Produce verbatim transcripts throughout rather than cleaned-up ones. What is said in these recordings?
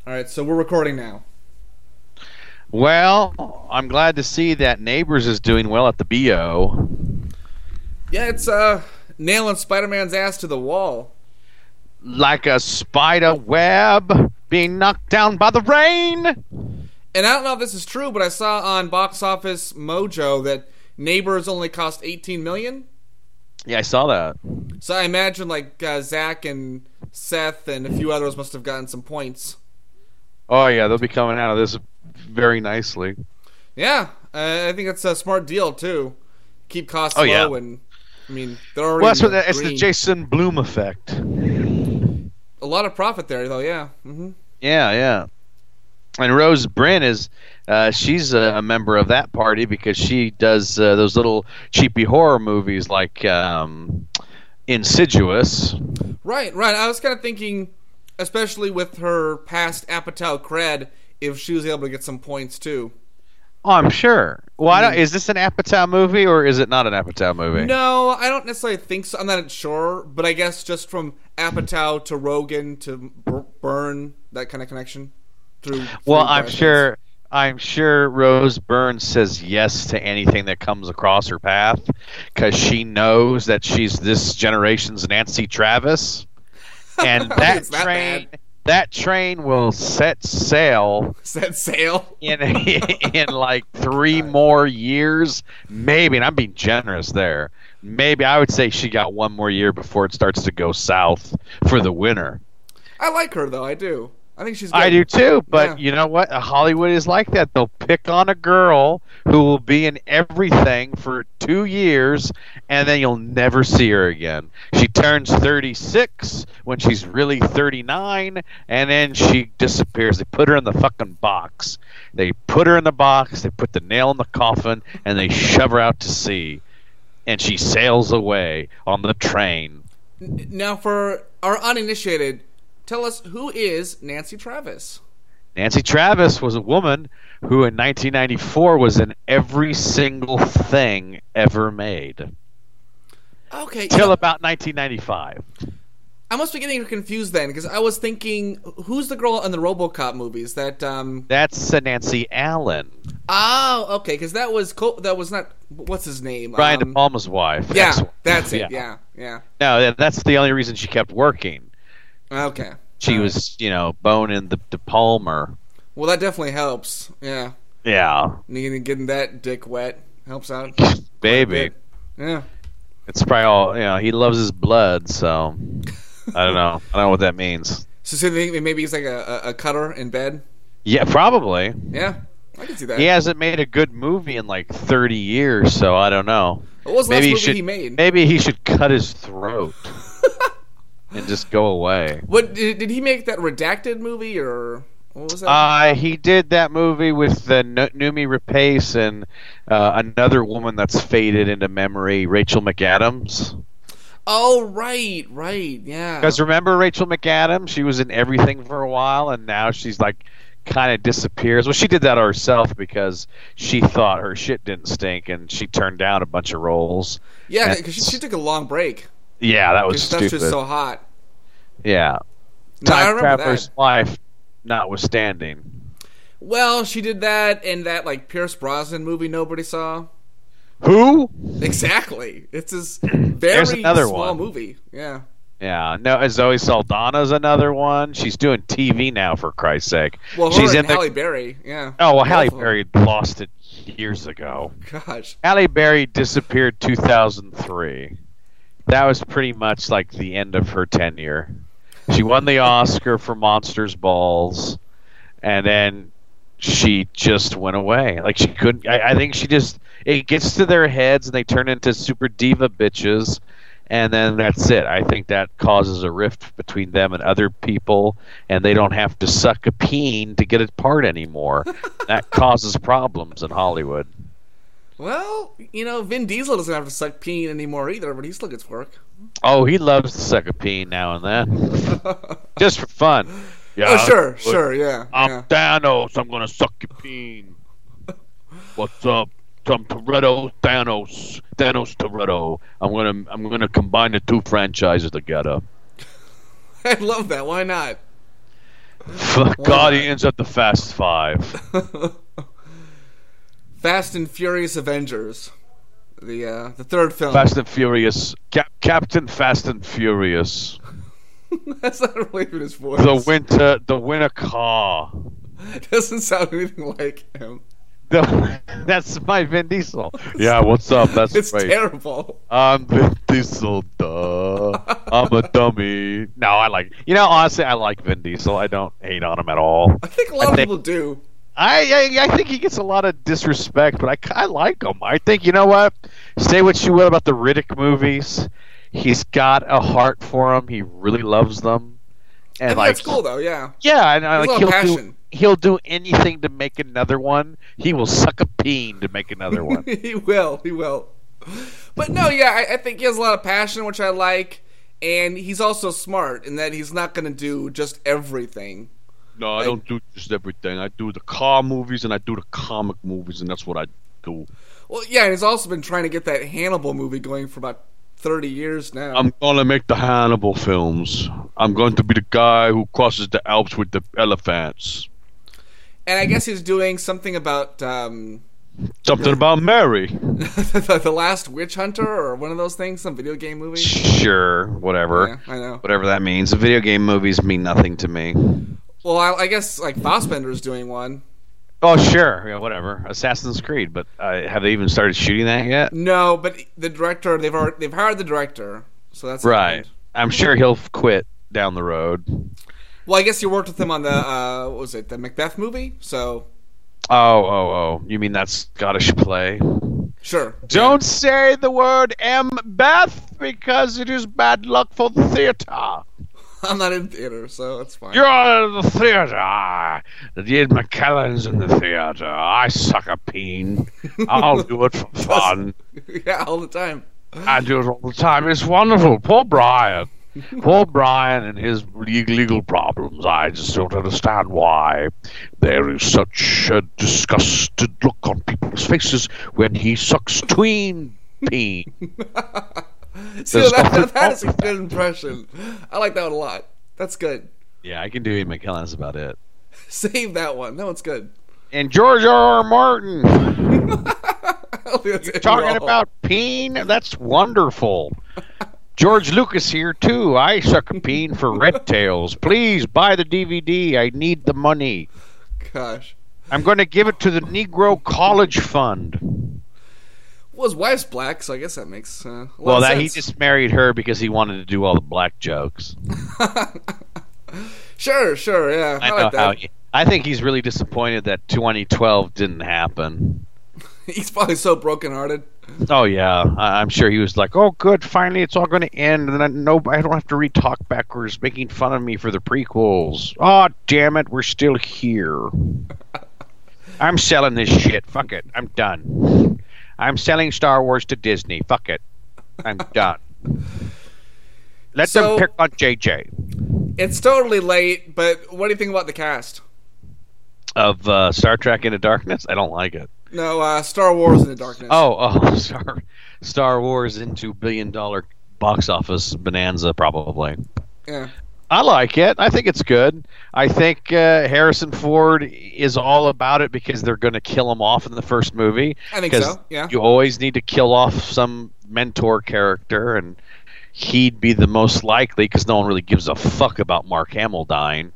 All right, so we're recording now. Well, I'm glad to see that Neighbors is doing well at the B O. Yeah, it's uh nailing Spider-Man's ass to the wall. Like a spider web being knocked down by the rain. And I don't know if this is true, but I saw on Box Office Mojo that Neighbors only cost eighteen million dollars. Yeah, I saw that. So I imagine like uh, Zach and Seth and a few others must have gotten some points. Oh, yeah, they'll be coming out of this very nicely. Yeah, uh, I think it's a smart deal, too. Keep costs oh, low, yeah. and, I mean, they're already Well, that's what the, it's green. the Jason Blum effect. A lot of profit there, though, yeah. Mm-hmm. Yeah, yeah. And Rose Byrne is, uh, she's a, a member of that party because she does uh, those little cheapy horror movies like um, Insidious. Right, right. I was kind of thinking, especially with her past Apatow cred, if she was able to get some points, too. Oh, I'm sure. Well, I don't, is this an Apatow movie or is it not an Apatow movie? No, I don't necessarily think so. I'm not sure, but I guess just from Apatow to Rogan to Byrne, that kind of connection. Through, well, through I'm sure. I'm sure Rose Byrne says yes to anything that comes across her path because she knows that she's this generation's Nancy Travis, and that, that train, bad. that train will set sail. Set sail in in like three more years, maybe. And I'm being generous there. Maybe I would say she got one more year before it starts to go south for the winter. I like her though. I do. I think she's good. I do too, but yeah. you know what? Hollywood is like that. They'll pick on a girl who will be in everything for two years, and then you'll never see her again. She turns thirty-six when she's really thirty-nine, and then she disappears. They put her in the fucking box. They put her in the box, they put the nail in the coffin, and they shove her out to sea. And she sails away on the train. Now, for our uninitiated, tell us, who is Nancy Travis? Nancy Travis was a woman who in nineteen ninety-four was in every single thing ever made. Okay. Till you know, about nineteen ninety-five. I must be getting confused then, because I was thinking, who's the girl in the RoboCop movies? That um. That's uh, Nancy Allen. Oh, okay, because that was co- that was not what's his name? Brian um, De Palma's wife. Yeah, Ex-wife. that's it. Yeah. Yeah, yeah. No, that's the only reason she kept working. Okay. She All was, right. you know, boning the De Palmer. Well, that definitely helps. Yeah. Yeah. Getting getting that dick wet helps out. Baby. Yeah. It's probably all, you know, he loves his blood, so I don't know. I don't know what that means. So, so they think maybe he's like a, a, a cutter in bed? Yeah, probably. Yeah, I can see that. He hasn't made a good movie in like thirty years, so I don't know. What was the maybe last movie should, he made? Maybe he should cut his throat and just go away. What did, did he make that Redacted movie, or what was that? Uh, he did that movie with the N- Noomi Rapace and uh, another woman that's faded into memory, Rachel McAdams. Oh, right, right, yeah. Because remember Rachel McAdams? She was in everything for a while, and now she's like kind of disappears. Well, she did that herself because she thought her shit didn't stink, and she turned down a bunch of roles. Yeah, because she, she took a long break. Yeah, that was Stuff's stupid. just so hot. Yeah. No, I Time remember Traveler's that. Life notwithstanding. Well, she did that and that like Pierce Brosnan movie nobody saw. Who? Exactly. It's this very another small one. movie. Yeah. Yeah, no. Zoe Saldana's another one. She's doing T V now, for Christ's sake. Well, her She's and in the- Halle Berry. Yeah. Oh well, Halle Both of them. Berry lost it years ago. Gosh. Halle Berry disappeared two thousand three. That was pretty much like the end of her tenure. She won the Oscar for Monsters Balls, and then she just went away. Like she couldn't. I, I think she just. It gets to their heads, and they turn into super diva bitches, and then that's it. I think that causes a rift between them and other people, and they don't have to suck a peen to get a part anymore. That causes problems in Hollywood. Well, you know, Vin Diesel doesn't have to suck peen anymore either, but he still gets work. Oh, he loves to suck a peen now and then, just for fun. Yeah, Oh, sure, sure, yeah. I'm yeah. Thanos. I'm gonna suck your peen. What's up? Some Toretto, Thanos, Thanos Toretto. I'm gonna, I'm gonna combine the two franchises together. I love that. Why not? Guardians of the Fast Five. Fast and Furious Avengers. The uh, the third film. Fast and Furious. Cap- Captain Fast and Furious. That's not really even his voice. The winter, the winter car. Doesn't sound anything like him. The, that's my Vin Diesel. Yeah, what's up? That's It's great. terrible. I'm Vin Diesel, duh. I'm a dummy. No, I like. You know, honestly, I like Vin Diesel. I don't hate on him at all. I think a lot I of think- people do. I, I I think he gets a lot of disrespect, but I, I like him. I think, you know what? Say what you will about the Riddick movies. He's got a heart for them. He really loves them. I And think like, that's cool, though, yeah. yeah, and I There's like a lot he'll of do passion. he'll do anything to make another one. He will suck a peen to make another one. He will, he will. But no, yeah, I, I think he has a lot of passion, which I like. And he's also smart in that he's not going to do just everything. No, I Like- don't do just everything. I do the car movies and I do the comic movies, and that's what I do. Well, yeah, and he's also been trying to get that Hannibal movie going for about thirty years now. I'm gonna make the Hannibal films. I'm going to be the guy who crosses the Alps with the elephants. And I guess he's doing something about um, Something about Mary. the, the Last Witch Hunter or one of those things, some video game movie. Sure, whatever. Yeah, I know. Whatever that means. The video game movies mean nothing to me. Well, I, I guess like Fassbender's doing one. Oh, sure. Yeah, whatever. Assassin's Creed, but uh, have they even started shooting that yet? No, but the director they've already, they've hired the director, so that's Right. happened. I'm sure he'll quit down the road. Well, I guess you worked with him on the uh, what was it, the Macbeth movie? So Oh, oh, oh. You mean that Scottish play? sure. Don't say the word M. Beth because it is bad luck for the theater. I'm not in theater, so that's fine. You're in the theater. The Ian McKellen's in the theater. I suck a peen. I'll do it for fun. Yeah, all the time. I do it all the time. It's wonderful. Poor Brian. Poor Brian and his legal, legal problems. I just don't understand why there is such a disgusted look on people's faces when he sucks tween peen. See, There's that, nothing that, that is a wrong with good impression. I like that one a lot. That's good. Yeah, I can do Ian McKellen. That's about it. Save that one. That one's good. And George R. R. Martin. You're Talking about peen? That's wonderful. George Lucas here, too. I suck a peen for Red Tails. Please buy the D V D. I need the money. Gosh. I'm going to give it to the Negro College Fund. Well, his wife's black, so I guess that makes uh, a lot Well, of that he sense. just married her because he wanted to do all the black jokes. Sure, sure, yeah. I, I know like how that. he, I think he's really disappointed that twenty twelve didn't happen. He's probably so brokenhearted. Oh yeah, I, I'm sure he was like, "Oh, good, finally it's all going to end, and then I, no, I don't have to read talk backwards, making fun of me for the prequels." Oh, damn it, we're still here. I'm selling this shit. Fuck it, I'm done. I'm selling Star Wars to Disney. Fuck it, I'm done. Let So- them pick on J J. It's totally late, but what do you think about the cast? Of uh, Star Trek Into Darkness, I don't like it. No, uh, Star Wars in the Darkness. Oh, oh, Star Star Wars into billion dollar box office bonanza, probably. Yeah. I like it. I think it's good. I think uh, Harrison Ford is all about it because they're going to kill him off in the first movie. I think 'Cause so, yeah. You always need to kill off some mentor character, and he'd be the most likely because no one really gives a fuck about Mark Hamill dying.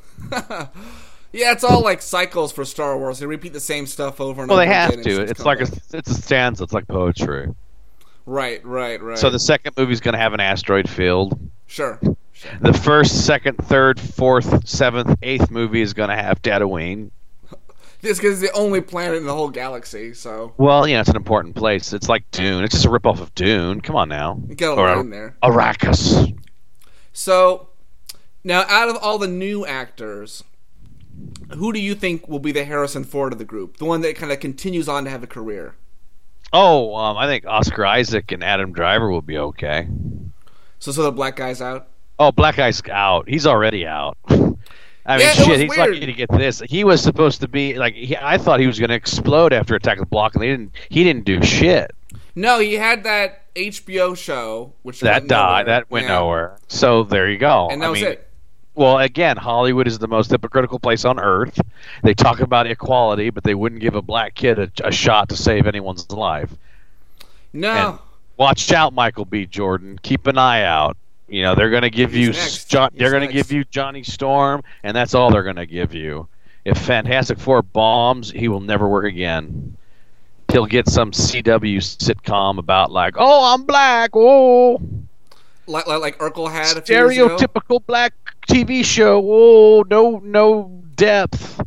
Yeah, it's all like cycles for Star Wars. They repeat the same stuff over and Well, over they have again. to. just It's come like a back. it's a stanza. It's like poetry. Right, right, right. So the second movie's going to have an asteroid field. Sure. The first, second, third, fourth, seventh, eighth movie is going to have Tatooine. Just because it's the only planet in the whole galaxy, so Well, you know, it's an important place. It's like Dune. It's just a ripoff of Dune. Come on now. you got a Or lot in there. Arrakis. So, now out of all the new actors, who do you think will be the Harrison Ford of the group? The one that kind of continues on to have a career? Oh, um, I think Oscar Isaac and Adam Driver will be okay. So, so the black guy's out? Oh, Black Guy's out. He's already out. I mean, Yeah, it shit, was he's weird. lucky to get this. He was supposed to be like he, I thought he was going to explode after Attack of the Block, and they didn't. He didn't do shit. No, he had that H B O show, which That went died. nowhere. That went Yeah. nowhere. So there you go. And that I was mean, it. Well, again, Hollywood is the most hypocritical place on earth. They talk about equality, but they wouldn't give a black kid a, a shot to save anyone's life. No. And watch out, Michael B. Jordan. Keep an eye out. You know, they're going to give He's you next. John, He's they're going to next. give you Johnny Storm, and that's all they're going to give you. If Fantastic Four bombs, he will never work again. He'll get some C W sitcom about like, oh, I'm black, oh, Like, like, like Urkel had a few years ago. stereotypical black T V show. Oh, no, no depth.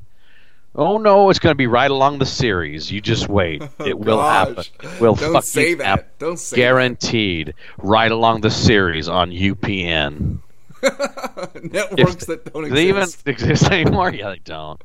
Oh no, it's going to be right along the series. You just wait. Oh, It will gosh. happen. It will Don't fucking say that. happen. Don't say Guaranteed. Right along the series on U P N. that. Networks If that don't They even exist. exist anymore? Yeah, they don't.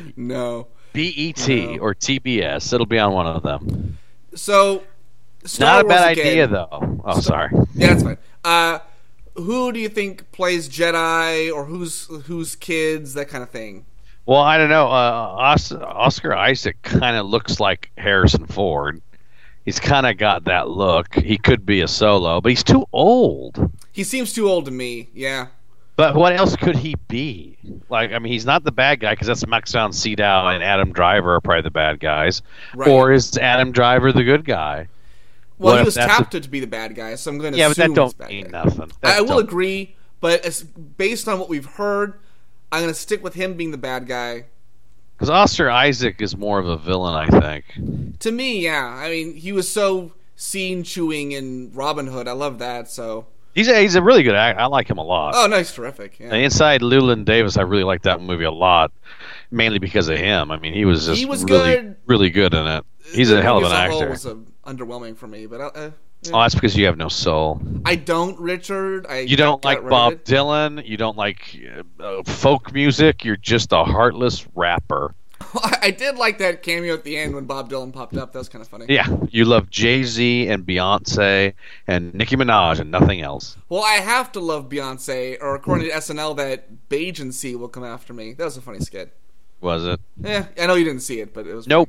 No. B E T No. or T B S. It'll be on one of them. So, Star Not a Wars bad again. idea, though. Oh, sorry. Yeah, that's fine. Uh, who do you think plays Jedi, or who's who's kids, that kind of thing? Well, I don't know. Uh, Os- Oscar Isaac kind of looks like Harrison Ford. He's kind of got that look. He could be a Solo, but he's too old. He seems too old to me. Yeah. But what else could he be? Like, I mean, he's not the bad guy because that's Max von Sydow and Adam Driver are probably the bad guys. Right. Or is Adam Driver the good guy? Well, What he if was that's tapped to be the bad guy, so I'm going to Yeah, but assume that he's don't bad mean guy. nothing. I, I That will don't- agree, but as, based on what we've heard, I'm going to stick with him being the bad guy. Because Oscar Isaac is more of a villain, I think. To me, yeah. I mean, he was so scene chewing in Robin Hood. I love that. So, He's a, he's a really good actor. I like him a lot. oh, nice, terrific. Yeah. And Inside Llewellyn Davis, I really liked that movie a lot, mainly because of him. I mean, he was just He was really, good. really good in it. He's The a hell of an movie as a whole actor. was uh, underwhelming for me, but uh, uh, yeah. Oh, that's because you have no soul. I don't, Richard. I You don't got like rid of Bob it. Dylan. You don't like uh, uh, folk music. You're just a heartless rapper. I did like that cameo at the end when Bob Dylan popped up. That was kind of funny. Yeah, you love Jay-Z and Beyonce and Nicki Minaj and nothing else. Well, I have to love Beyonce, or according to S N L, that Bajancy will come after me. That was a funny skit. Was it? Yeah, I know you didn't see it, but it was. Nope.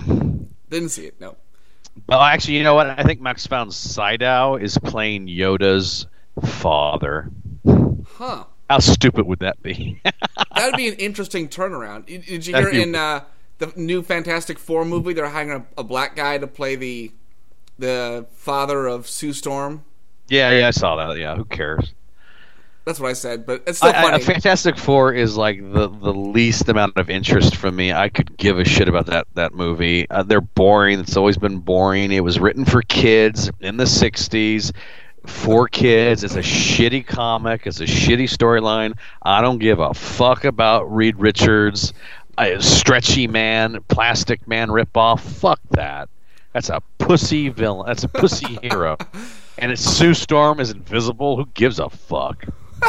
Didn't see it. No. Well, actually, you know what? I think Max von Sydow is playing Yoda's father. Huh. How stupid would that be? That'd be an interesting turnaround. Did did you That'd hear be- in uh, the new Fantastic Four movie they're hiring a, a black guy to play the the father of Sue Storm? yeah, yeah, I saw that. Yeah, who cares? That's what I said, but it's still I, I, funny. Fantastic Four is like the, the least amount of interest from me. I could give a shit about that that movie. Uh, they're boring. It's always been boring. It was written for kids in the sixties. For kids. It's a shitty comic. It's a shitty storyline. I don't give a fuck about Reed Richards, a stretchy man, plastic man ripoff. Fuck that. That's a pussy villain. That's a pussy hero. And it's Sue Storm is invisible. Who gives a fuck?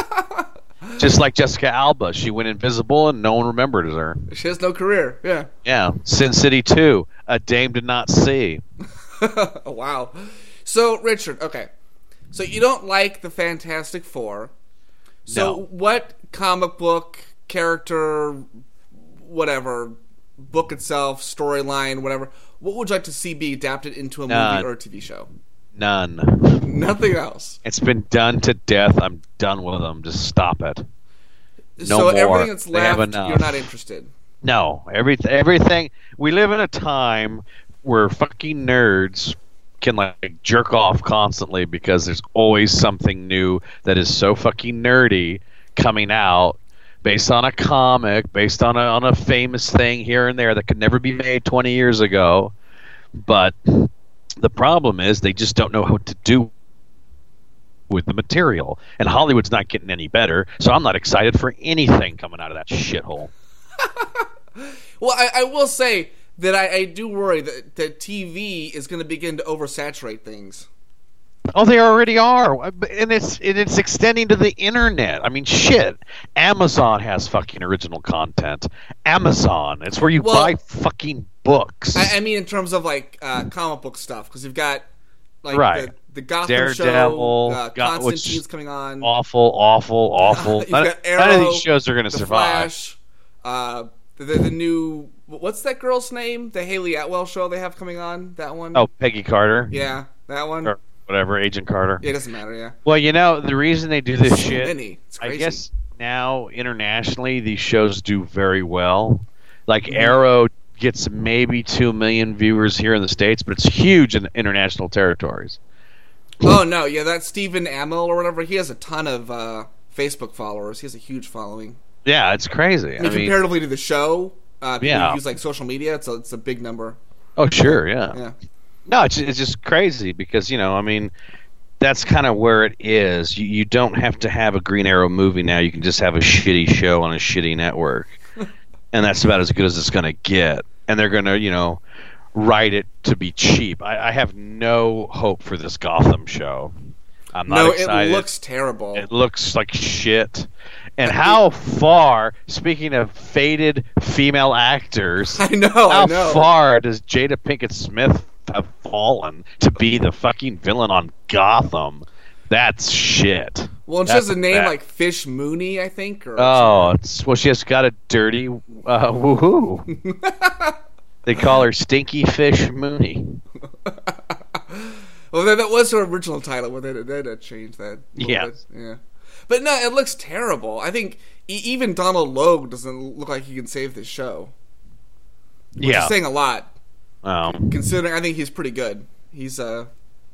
Just like Jessica Alba, she went invisible and no one remembered her. She has no career. Yeah. Yeah, Sin City two, A Dame Did Not See. Oh, wow. So, Richard, okay. So you don't like the Fantastic Four. So No. what comic book, character, whatever, book itself, storyline, whatever, what would you like to see be adapted into a None. movie or a T V show? None. Nothing else. It's been done to death. I'm done with them. Just stop it. No so more. everything that's They have left, enough. you're not interested. No, every, everything. We live in a time where fucking nerds can like jerk off constantly because there's always something new that is so fucking nerdy coming out based on a comic, based on a on a famous thing here and there that could never be made twenty years ago. But the problem is they just don't know what to do with the material, and Hollywood's not getting any better. So I'm not excited for anything coming out of that shithole. Well, I, I will say that I, I do worry that, that T V is going to begin to oversaturate things. Oh, they already are, and it's and it's extending to the internet. I mean, shit. Amazon has fucking original content. Amazon, it's where you Well, buy fucking books. I, I mean, in terms of like uh, comic book stuff, because you've got like Right. the, the Gotham Daredevil, show, uh, Go- which- Constantine's coming on. awful, awful, awful. You've none, got none of Arrow, these shows are going to The survive. Flash, uh, the, the the new what's that girl's name? The Haley Atwell show they have coming on. That one. Oh, Peggy Carter, yeah, that one. or whatever, Agent Carter. Yeah, it doesn't matter. Yeah, Well, you know the reason they do this so shit. many. It's I crazy. guess now internationally these shows do very well. Like Arrow gets maybe two million viewers here in the States, but it's huge in international territories. Oh no, yeah, that Stephen Amell or whatever, he has a ton of uh, Facebook followers. He has a huge following. Yeah, it's crazy. I mean, I mean comparatively to the show, uh, people yeah. who use like social media, it's a, it's a big number. Oh, sure, yeah. Yeah. No, it's it's just crazy because, you know, I mean, that's kind of where it is. You you don't have to have a Green Arrow movie now. You can just have a shitty show on a shitty network. And that's about as good as it's going to get. And they're going to, you know, write it to be cheap. I, I have no hope for this Gotham show. I'm not no, excited. it looks terrible. It looks like shit. And how far, speaking of faded female actors, I know, how I know. far does Jada Pinkett Smith have fallen to be the fucking villain on Gotham? That's shit. Well, and she That's has a name bad. like Fish Mooney, I think. Or Oh, it's, well, she has got a dirty uh, woohoo. They call her Stinky Fish Mooney. Well, that, that was her original title, but they they had changed that. a little Yeah. bit. Yeah. But no, it looks terrible. I think e- even Donald Logue doesn't look like he can save this show. Which Yeah. is saying a lot, Um, considering I think he's pretty good. He's uh,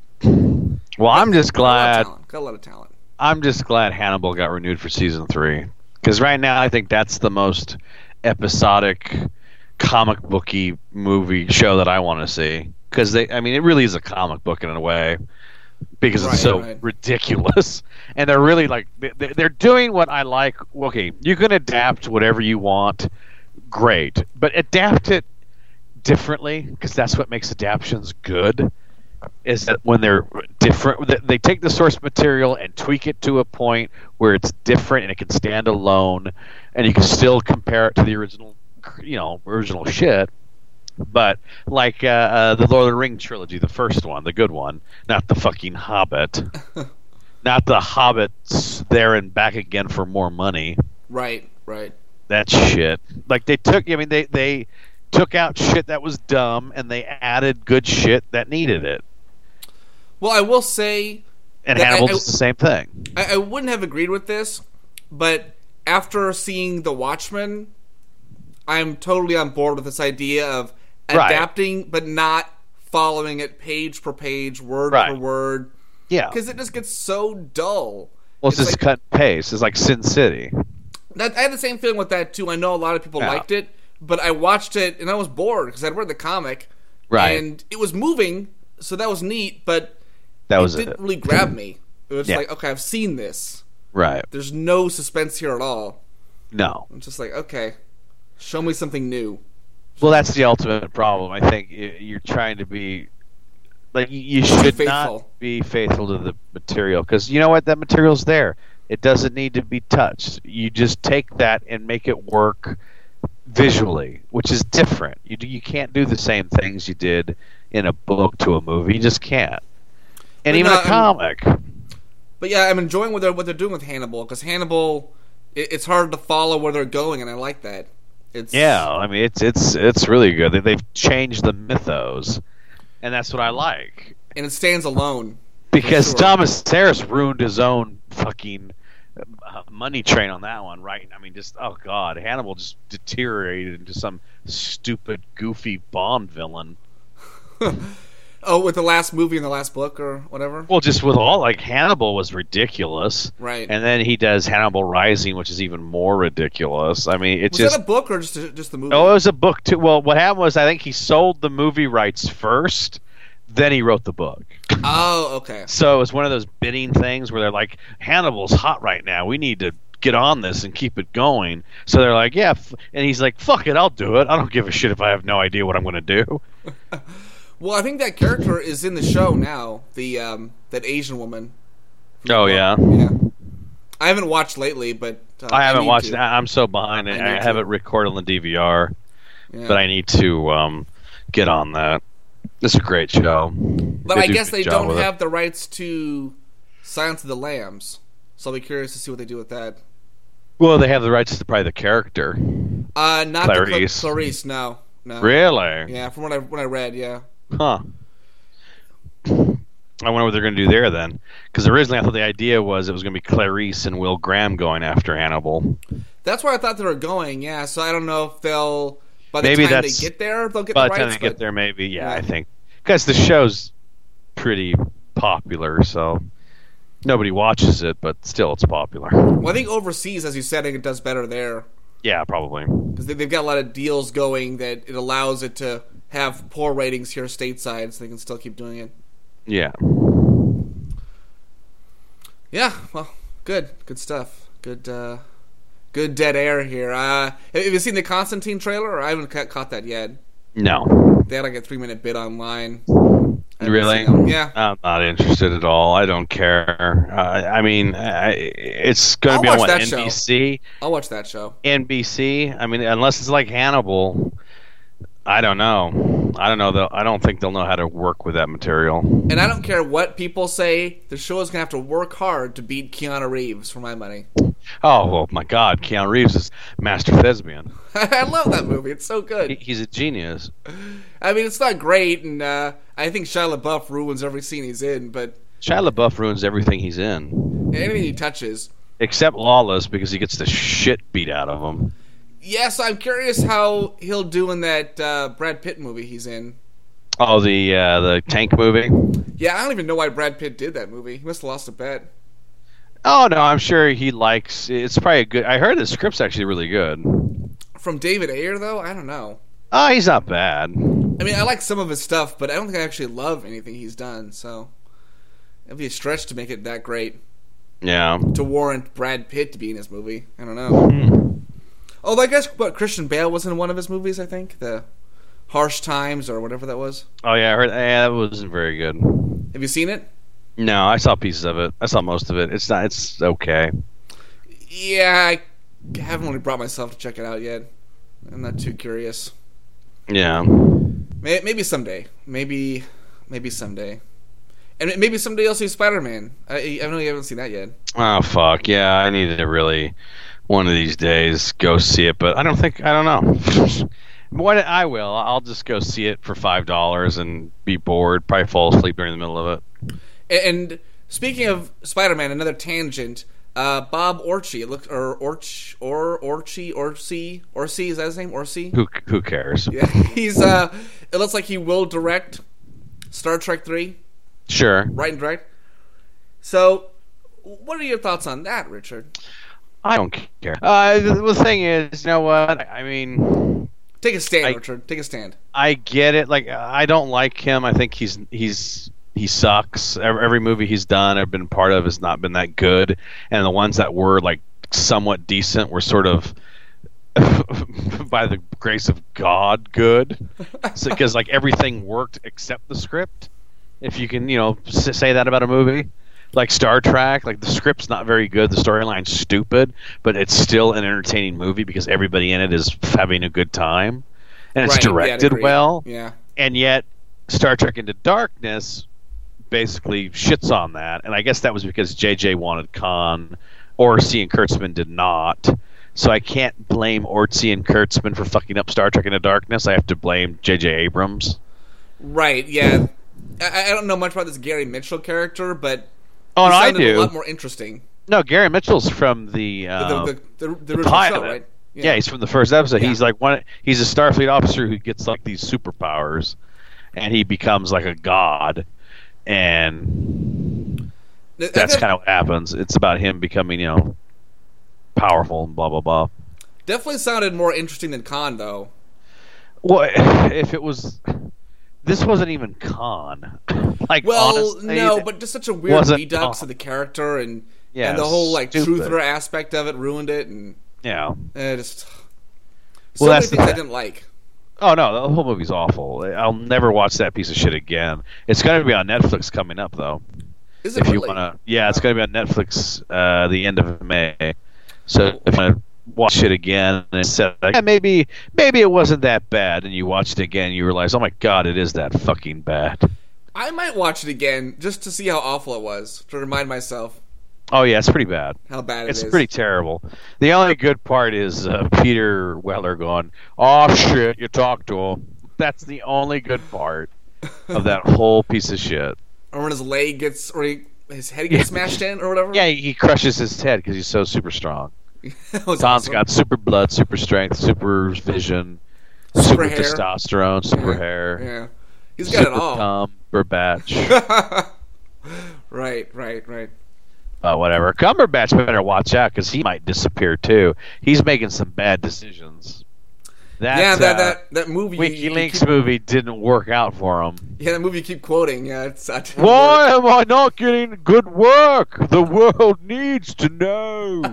well, I'm just got a lot of glad. talent. Got a lot of talent. I'm just glad Hannibal got renewed for season three because right now I think that's the most episodic, comic booky movie show that I want to see. Because they, I mean, it really is a comic book in a way because Right, it's so right. ridiculous, and they're really like they- they're doing what I like. Okay, you can adapt whatever you want, great, but adapt it differently because that's what makes adaptions good. Is that when they're different, they- they take the source material and tweak it to a point where it's different and it can stand alone, and you can still compare it to the original, you know, original shit. But like uh, uh, the Lord of the Rings trilogy, the first one, the good one, not the fucking Hobbit, not the Hobbits there and back again for more money. Right, right. That shit. Like they took, I mean, they they took out shit that was dumb and they added good shit that needed it. Well, I will say, And that I- Hannibal I- does the same thing. I, I wouldn't have agreed with this, but after seeing The Watchmen, I'm totally on board with this idea of Right. adapting, but not following it page per page, word Right. per word, Yeah. because it just gets so dull. Well, it's, it's just like- cut and paste. It's like Sin City. That, I had the same feeling with that too. I know a lot of people Yeah. liked it, but I watched it and I was bored because I'd read the comic, Right. and it was moving, so that was neat, but That was it it. didn't really grab me. It was Yeah. like, okay, I've seen this. Right. There's no suspense here at all. No. I'm just like, okay, show me something new. Well, that's the ultimate problem. I think y- you're trying to be like you- you should faithful. not be faithful to the material because you know what, that material's there. It doesn't need to be touched. You just take that and make it work visually, which is different. You do, you can't do the same things you did in a book to a movie. You just can't. And But even no, a I'm- comic. But yeah, I'm enjoying what they're what they're doing with Hannibal because Hannibal, it, it's hard to follow where they're going, and I like that. It's Yeah, I mean it's it's it's really good. They- They've changed the mythos, and that's what I like. and it stands alone. Because sure. Thomas Harris ruined his own fucking uh, money train on that one, right? I mean, just oh god, Hannibal just deteriorated into some stupid, goofy Bond villain. Oh, with the last movie and the last book or whatever. Well, just with all like Hannibal was ridiculous, Right. and then he does Hannibal Rising, which is even more ridiculous. I mean, it's Was just that a book or just a, just the movie? oh, it was a book too. Well, what happened was I think he sold the movie rights first, then he wrote the book. Oh, okay. So it was one of those bidding things where they're like, Hannibal's hot right now. We need to get on this and keep it going. So they're like, yeah. F-. And he's like, fuck it, I'll do it. I don't give a shit if I have no idea what I'm going to do. Well, I think that character is in the show now. The um, that Asian woman. Oh, yeah. Yeah. I haven't watched lately, but uh, I haven't need watched to. it. I'm so behind. I I, need I to. have it recorded on the D V R, Yeah. but I need to um, get on that. It's a great show. But They I do a guess good they job don't with it. have the rights to Silence of the Lambs, so I'll be curious to see what they do with that. Well, they have the rights to probably the character. Uh, not Clarice. the Cla- Clarice, no, no. Really? Yeah, from what I what I read, yeah. Huh. I wonder what they're going to do there then. Because originally I thought the idea was it was going to be Clarice and Will Graham going after Hannibal. That's where I thought they were going, yeah. So I don't know if they'll, by the maybe time that's, they get there, they'll get by the the time rights. they get but, there, maybe, yeah, yeah. I think. Because the show's pretty popular, so nobody watches it, but still it's popular. Well, I think overseas, as you said, I think it does better there. Yeah, probably. Because they, they've got a lot of deals going that it allows it to have poor ratings here stateside, so they can still keep doing it. Yeah. Yeah, well, good. Good stuff. Good uh, good dead air here. Uh, have you seen the Constantine trailer? Or I haven't ca- caught that yet. No. They had like a three-minute bit online. Really? Yeah. I'm not interested at all. I don't care. Uh, I mean, I, it's going to be on what, N B C? Show. I'll watch that show. N B C? I mean, unless it's like Hannibal, I don't know. I don't know. They'll, I don't think they'll know how to work with that material. And I don't care what people say. The show is going to have to work hard to beat Keanu Reeves for my money. Oh, well, my God. Keanu Reeves is master thespian. I love that movie. It's so good. He, he's a genius. I mean, it's not great, and uh, I think Shia LaBeouf ruins every scene he's in, but... Shia LaBeouf ruins everything he's in. Anything he touches. Except Lawless, because he gets the shit beat out of him. Yes, I'm curious how he'll do in that uh, Brad Pitt movie he's in. Oh, the uh, the tank movie? Yeah, I don't even know why Brad Pitt did that movie. He must have lost a bet. Oh, no, I'm sure he likes... It's probably a good... I heard the script's actually really good. From David Ayer, though? I don't know. Oh, he's not bad. I mean, I like some of his stuff, but I don't think I actually love anything he's done, so... It'd be a stretch to make it that great. Yeah. To warrant Brad Pitt to be in his movie. I don't know. Hmm. Although I guess what, Christian Bale was in one of his movies, I think. The Harsh Times or whatever that was. Oh, yeah, I heard... Yeah, that wasn't very good. Have you seen it? No, I saw pieces of it. I saw most of it. It's not... It's okay. Yeah, I haven't really brought myself to check it out yet. I'm not too curious. Yeah. Maybe someday. Maybe maybe someday. And maybe someday you'll see Spider-Man. I, I know you haven't seen that yet. Oh, fuck. Yeah, I need to really, one of these days, go see it. But I don't think... I don't know. What I will. I'll just go see it for five dollars and be bored. Probably fall asleep during the middle of it. And speaking of Spider-Man, another tangent... Uh, Bob Orci, it looks, or Orch, or Orci, Orci, Orci, is that his name? Orci? Who who cares? Yeah, he's. Uh, it looks like he will direct Star Trek three. Sure. Write and direct. So, what are your thoughts on that, Richard? I don't care. Uh, the, the thing is, you know what? I mean, take a stand, I, Richard. Take a stand. I get it. Like, I don't like him. I think he's he's. He sucks. Every, every movie he's done, I've been part of, has not been that good. And the ones that were like somewhat decent were sort of, by the grace of God, good. Because so, like everything worked except the script. If you can, you know, s- say that about a movie, like Star Trek, like the script's not very good, the storyline's stupid, but it's still an entertaining movie because everybody in it is having a good time, and it's right, directed yeah, well. Yeah. And yet, Star Trek Into Darkness basically shits on that, and I guess that was because J J wanted Khan, Orci and Kurtzman did not. So I can't blame Orci and Kurtzman for fucking up Star Trek Into Darkness. I have to blame J J Abrams. Right? Yeah. I, I don't know much about this Gary Mitchell character, but oh, he no, I sounded do. a lot more interesting. No, Gary Mitchell's from the uh, the, the, the, the, the, the pilot, show, right? Yeah. yeah, he's from the first episode. Yeah. He's like one. He's a Starfleet officer who gets like these superpowers, and he becomes like a god. And that's kind of what happens. It's about him becoming, you know, powerful and blah blah blah. Definitely sounded more interesting than Khan, though. Well, if it was, this wasn't even Khan. Like, well, honestly, no, but just such a weird redux Khan. of the character, and yeah, and the whole like stupid. truther aspect of it ruined it, and yeah, eh, just well, so many that's things the, I didn't like. Oh no, the whole movie's awful. I'll never watch that piece of shit again. It's going to be on Netflix coming up, though. Is it if really? you want to, yeah, it's going to be on Netflix uh, the end of May. So if you want to watch it again and said, like, yeah, maybe maybe it wasn't that bad, and you watched it again, you realize, oh my god, it is that fucking bad. I might watch it again just to see how awful it was, to remind myself. Oh yeah, it's pretty bad. How bad it it's is. It's pretty terrible. The only good part is uh, Peter Weller going, "Oh shit, you talked to him." That's the only good part of that whole piece of shit. or when his leg gets, or he, his head gets smashed in, or whatever. Yeah, he crushes his head because he's so super strong. Tom's awesome. got super blood, super strength, super vision, super, super testosterone, super yeah. hair. Yeah, he's got super it all. Cumberbatch. right, right, right. Uh, whatever. Cumberbatch better watch out because he might disappear too. He's making some bad decisions. That, yeah, that, uh, that that movie. WikiLeaks keep, movie didn't work out for him. Yeah, that movie you keep quoting. Yeah, it's. Uh, Why work. am I not getting good work? The world needs to know.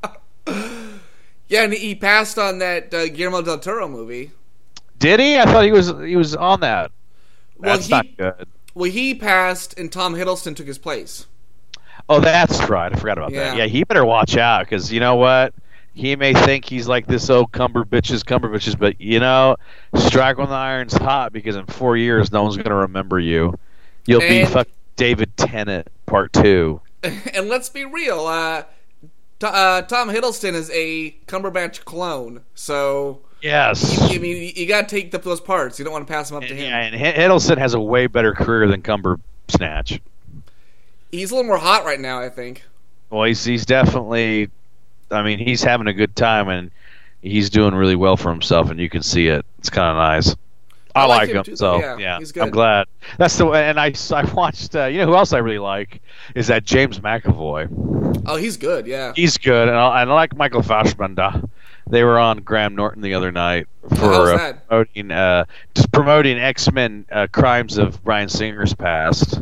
Yeah, and he passed on that uh, Guillermo del Toro movie. Did he? I thought he was he was on that. Well, That's he, not good. Well, he passed, and Tom Hiddleston took his place. Oh, that's right. I forgot about yeah. that. Yeah, he better watch out because you know what? He may think he's like this old Cumberbitches, Cumberbitches, but you know, strike when the iron's hot because in four years no one's going to remember you. You'll and, be fucking David Tennant Part Two. And let's be real. Uh, t- uh, Tom Hiddleston is a Cumberbatch clone, so yes. You, I mean, you got to take up those parts. You don't want to pass them up and, to him. Yeah, and Hiddleston has a way better career than Cumbersnatch. He's a little more hot right now, I think. Well, he's he's definitely. I mean, he's having a good time and he's doing really well for himself, and you can see it. It's kind of nice. I, I like, like him, him too, so yeah, yeah he's good. I'm glad. That's the way. And I, I watched. Uh, you know who else I really like is that James McAvoy. Oh, he's good. Yeah, he's good, and I, and I like Michael Fassbender. They were on Graham Norton the other night for oh, uh, promoting uh, just promoting X-Men uh, Crimes of Bryan Singer's Past,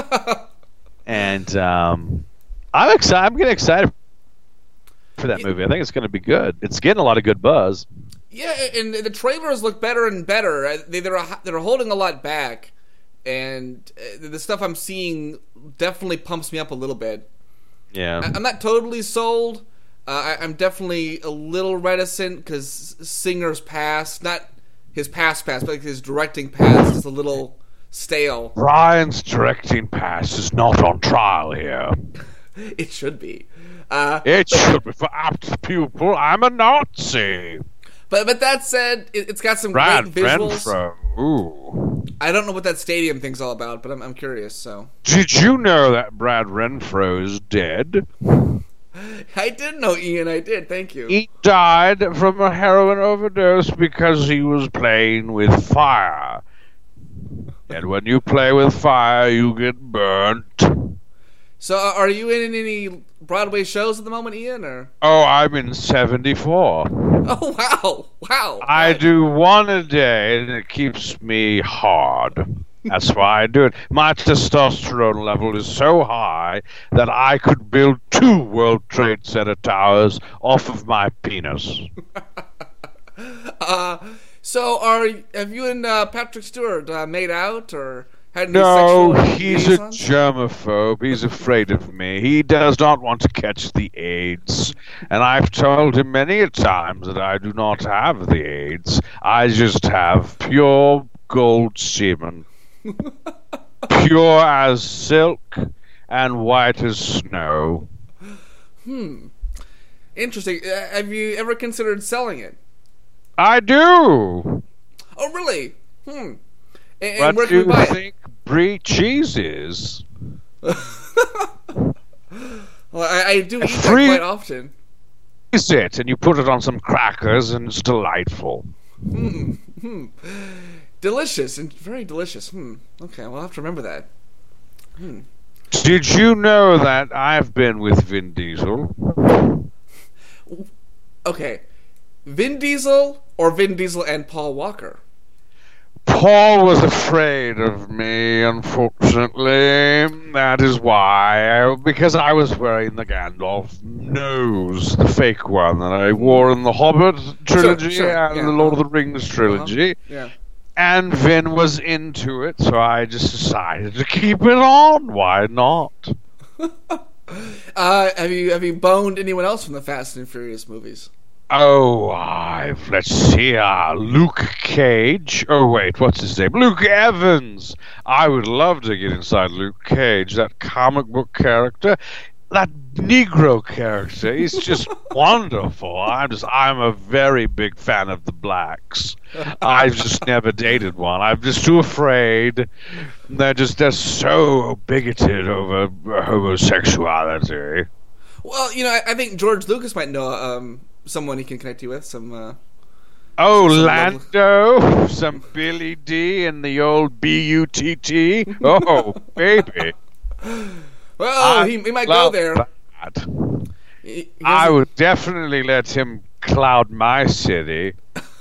and um, I'm excited. I'm getting excited for that movie. I think it's going to be good. It's getting a lot of good buzz. Yeah, and the trailers look better and better. They, they're they're holding a lot back, and the stuff I'm seeing definitely pumps me up a little bit. Yeah, I'm not totally sold. Uh, I, I'm definitely a little reticent because Singer's past, not his past past, but his directing past is a little stale. Bryan's directing past is not on trial here. It should be. Uh, it should be for apt pupil. I'm a Nazi. But but that said, it, it's got some Brad great visuals. Renfro. Ooh. I don't know what that stadium thing's all about, but I'm I'm curious. So. Did you know that Brad Renfro is dead? I did know, Ian. I did. Thank you. He died from a heroin overdose because he was playing with fire. And when you play with fire, you get burnt. So, uh, are you in any Broadway shows at the moment, Ian? Or oh, I'm in seventy-four. Oh wow, wow! I God. do one a day, and it keeps me hard. That's why I do it. My testosterone level is so high that I could build two World Trade Center towers off of my penis. uh, so, are have you and uh, Patrick Stewart uh, made out or? No, he's a germaphobe. He's afraid of me. He does not want to catch the AIDS. And I've told him many a times that I do not have the AIDS. I just have pure gold semen. Pure as silk and white as snow. Hmm. Interesting. Uh, have you ever considered selling it? I do. Oh, really? Hmm. And, what and where do can we buy you think brie cheese is? Well, I, I do eat Free- that quite often. Freeze it, and you put it on some crackers, and it's delightful. Hmm. Hmm. Delicious and very delicious. Hmm. Okay, well, I'll have to remember that. Hmm. Did you know that I've been with Vin Diesel? Okay, Vin Diesel or Vin Diesel and Paul Walker? Paul was afraid of me, unfortunately. That is why. Because I was wearing the Gandalf nose, the fake one that I wore in the Hobbit trilogy sure, sure. and yeah. the Lord of the Rings trilogy. Uh-huh. Yeah. And Vin was into it, so I just decided to keep it on. Why not? uh, have you have you boned anyone else from the Fast and Furious movies? Oh, I've, let's see, uh, Luke Cage. Oh, wait, what's his name? Luke Evans. I would love to get inside Luke Cage, that comic book character. that Negro character, he's just wonderful. I'm just, I'm a very big fan of the blacks. I've just never dated one. I'm just too afraid. They're just, they're so bigoted over homosexuality. Well, you know, I, I think George Lucas might know um, someone he can connect you with. Some. Uh, oh, some Lando, level. some Billy D, and the old B U T T. Oh, baby. Well, he, he might go there. That. He, he I would definitely let him cloud my city.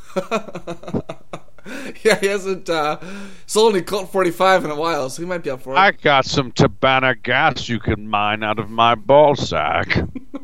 Yeah, he hasn't uh, sold any Colt forty-five in a while, so he might be up for it. I got some Tabana gas you can mine out of my ball sack.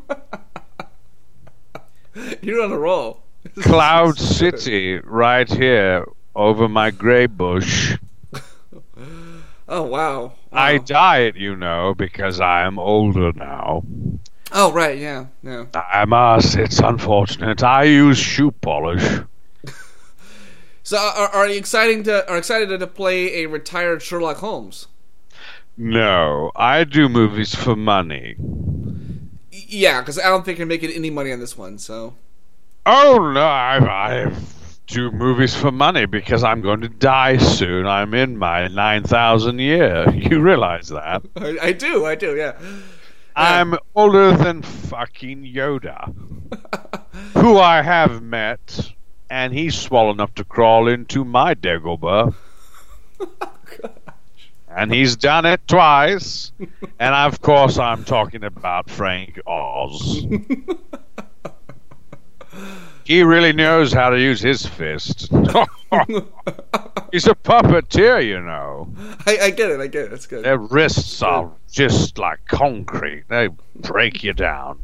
You're on a roll. Cloud City, right here, over my gray bush. Oh, wow. wow. I diet, you know, because I am older now. Oh, right, yeah, yeah. I must. It's unfortunate. I use shoe polish. So, are, are you exciting to are excited to play a retired Sherlock Holmes? No, I do movies for money. Y- yeah, because I don't think you're making any money on this one. So. Oh no, I I do movies for money because I'm going to die soon. I'm in my nine thousand year. You realize that? I, I do, I do, yeah. I'm older than fucking Yoda, who I have met. And he's swole enough to crawl into my Dagobah. And he's done it twice. And of course I'm talking about Frank Oz. He really knows how to use his fist. He's a puppeteer, you know. I, I get it, I get it. That's good. Their wrists are just like concrete. They break you down.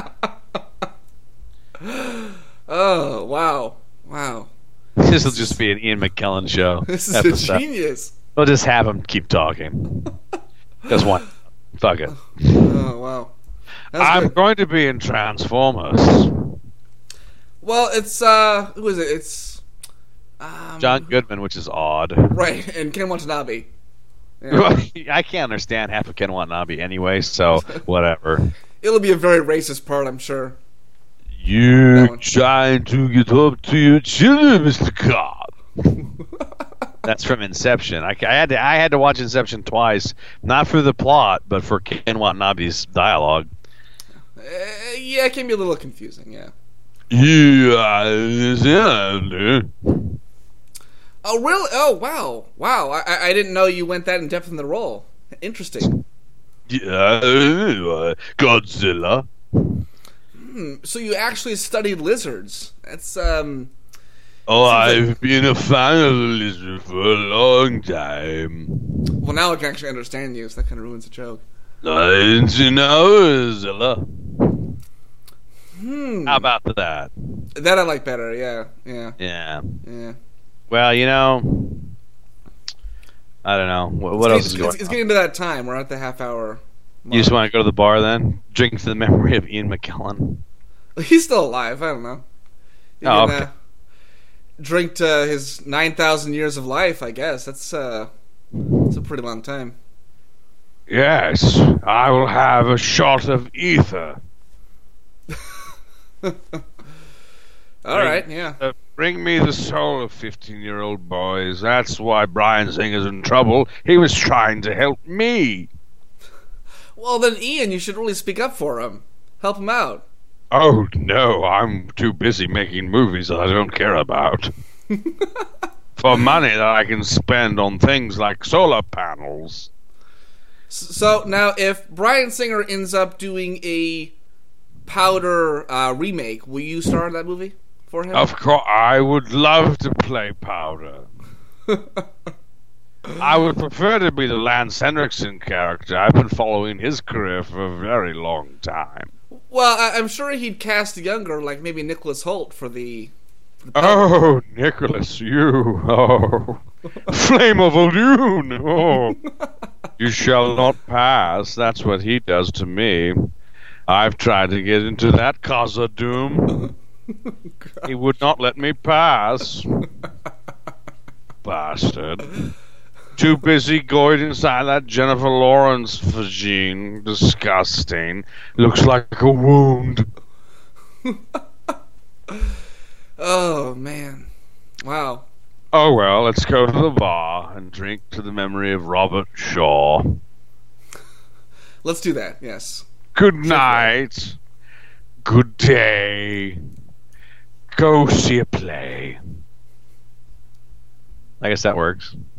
Oh, wow. Wow. This will just be an Ian McKellen show. This is episode. a genius. We'll just have him keep talking. Just one. Fuck it. Oh, wow. That's I'm good. going to be in Transformers. Well, it's, uh, who is it? It's, um, John Goodman, which is odd. right, and Ken Watanabe. Yeah. I can't understand half of Ken Watanabe anyway, so whatever. It'll be a very racist part, I'm sure. You trying to get up to your children, Mister Cobb? That's from Inception. I, I had to I had to watch Inception twice, not for the plot, but for Ken Watanabe's dialogue. Uh, yeah, it can be a little confusing, yeah. Yeah, yeah. Oh, really? Oh, wow. Wow. I, I didn't know you went that in depth in the role. Interesting. Yeah, Godzilla. Hmm, so you actually studied lizards. That's, um... Oh, I've like... been a fan of the lizard for a long time. Well, now I can actually understand you, so that kind of ruins the joke. Didn't you know, Zilla? Hmm. How about that? That I like better, yeah. Yeah. Yeah. Yeah. Well, you know... I don't know. What, what it's else getting, is going it's, it's on? getting to that time. We're at the half hour mark. You just want to go to the bar then? Drink to the memory of Ian McKellen? He's still alive. I don't know. You Oh, can, okay. uh, drink to his nine thousand years of life, I guess. That's, uh... That's a pretty long time. Yes, I will have a shot of ether. Alright, yeah. Uh, bring me the soul of fifteen-year-old boys. That's why Bryan Singer's in trouble. He was trying to help me. Well, then, Ian, you should really speak up for him. Help him out. Oh, no, I'm too busy making movies that I don't care about. For money that I can spend on things like solar panels. So, now, if Bryan Singer ends up doing a Powder uh, remake, will you star in that movie for him? Of course, I would love to play Powder. I would prefer to be the Lance Henriksen character. I've been following his career for a very long time. Well, I- I'm sure he'd cast younger, like maybe Nicholas Hoult for the... For the Oh, Nicholas, you. Oh. Flame of Dune. Oh. You shall not pass. That's what he does to me. I've tried to get into that Casa Doom. He would not let me pass. Bastard. Too busy going inside that Jennifer Lawrence vagine. Disgusting. Looks like a wound. Oh, man. Wow. Oh, well, let's go to the bar and drink to the memory of Robert Shaw. Let's do that, yes. Good night. Good day. Go see a play. I guess that works.